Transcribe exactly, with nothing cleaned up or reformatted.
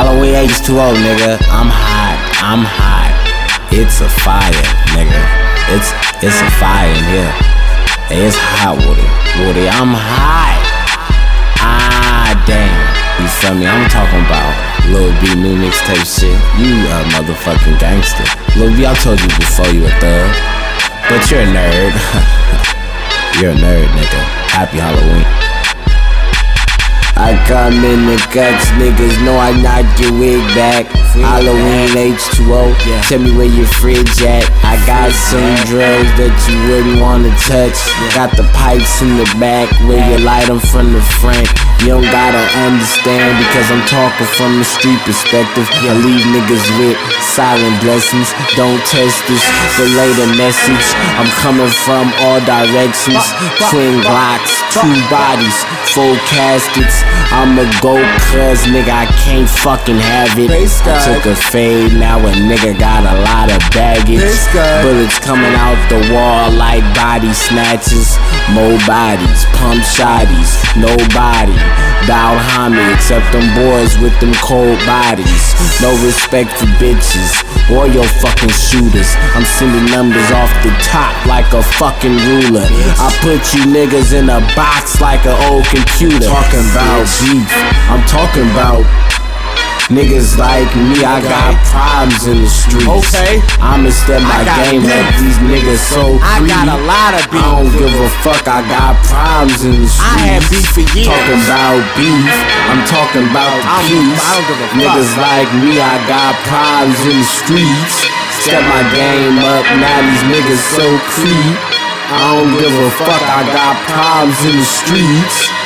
Halloween H two O, nigga. I'm hot, I'm hot. It's a fire, nigga. It's it's a fire in here. Hey, it's hot, Woody. Woody, I'm hot. Ah, damn. You feel me? I'm talking about Lil B new mixtape shit. You a motherfucking gangster. Lil B, I told you before you a thug, but you're a nerd. You're a nerd, nigga. Happy Halloween. I come in the guts, niggas know I knock your wig back. Halloween H two O, yeah. Tell me where your fridge at. I got some drugs that you wouldn't wanna touch. Got the pipes in the back where you light them from the front. You don't gotta understand because I'm talking from the street perspective. I leave niggas with silent blessings. Don't test this, relay the message. I'm coming from all directions. Twin Glocks, two bodies, full caskets. I'ma go cuz nigga I can't fucking have it. I took a fade, now a nigga got a lot of baggage. Bullets coming out the wall like body snatches. More bodies, pump shotties, nobody bowed homie except them boys with them cold bodies. No respect for bitches or your fucking shooters. I'm sending numbers off the top like a fucking ruler. I put you niggas in a box like an old computer. Talking about beef, I'm talking about niggas like me, I got problems in the streets. Okay, I'ma step my game up, these niggas so free. I got a lot of beef. I don't give a fuck, I got problems in the streets. I had beef for years. Talking about beef, I'm talking about peace. I don't give a fuck. Niggas like me, I got problems in the streets. Step my game up, now these niggas so creep. I don't give a fuck, I got problems in the streets.